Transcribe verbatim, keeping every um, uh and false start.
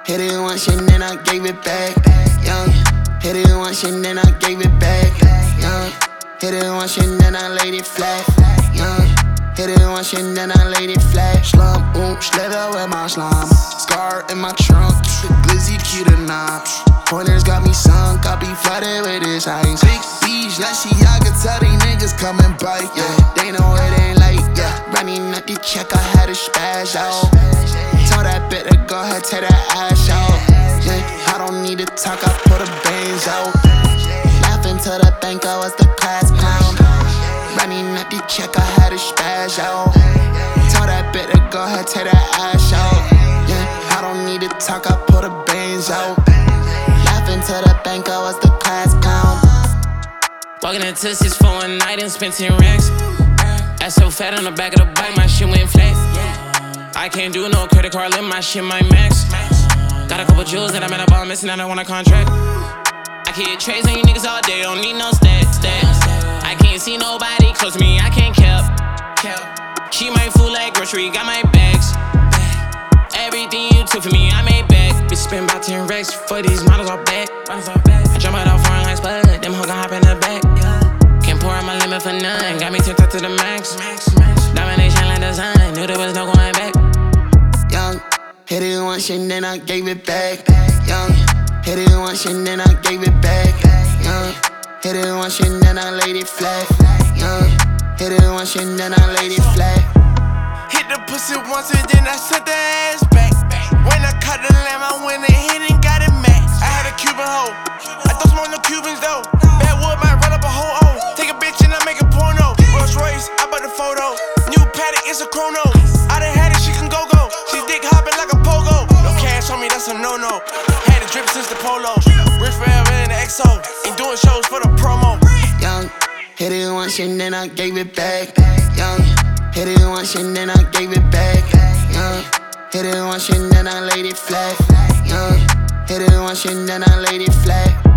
hit it once and then I gave it back. Young, hit it once and then I gave it back. Young, hit it once and then I laid it flat. Young, hit it once and then I laid it flat. Slum, boom, slither with my slime. Scar in my trunk, the glizzy cute enough. Pointers got me sunk, I be flooded with this ice. Big beach, let's see, I can tell these niggas come and bite, yeah. They know it ain't like, yeah. Running up the check, I had to spaz out. Told that bitch to go ahead, take that ass out. Yeah, I don't need to talk, I put the bangs out. Laughing to the bank, I was the class clown. Running up the check, I had to spaz out. Told that bitch to go ahead, take that ass out. Yeah, I don't need to talk, I put the bangs out. To the bank, I was the class clown. Walking into six for one night and spent ten racks. Ass so fat on the back of the bike, my shit went flat. I can't do no credit card limit, my shit my max. Got a couple jewels that I'm at a ball missing, I don't want a contract. I keep trades on you niggas all day, don't need no stats, stats. I can't see nobody close to me, I can't cap. Keep my food like grocery, got my bags. Everything you took from me, I made back. Bitch spend about ten racks for these models all back. I jump out off foreign like spud, them hoes gon' hop in the back. Can't pour out my limit for none, got me tipped up to the max. Domination like design, knew there was no going back. Young, hit it once and then I gave it back. Young, hit it once and then I gave it back. Young, hit it once and then I laid it flat. Young, hit it once and then I laid it flat. Hit the pussy once and then I sent the ass back. When I caught the lamb, I went ahead and got it max. I had a Cuban hoe, I don't smoke no Cubans though. Backwood might run up a whole O. Take a bitch and I make a porno. Rolls Royce, I bought the photo. New paddock, it's a chrono. I done had it, she can go go. She dick hopping like a pogo. No cash on me, that's a no no. Had a drip since the polo. Rich forever in the X O. Ain't doing shows for the promo. Young, hit it once and then I gave it back. Young, hit it once and then I gave it back. Young, hit it once and then I laid it flat. Young, hit it once and then I laid it flat.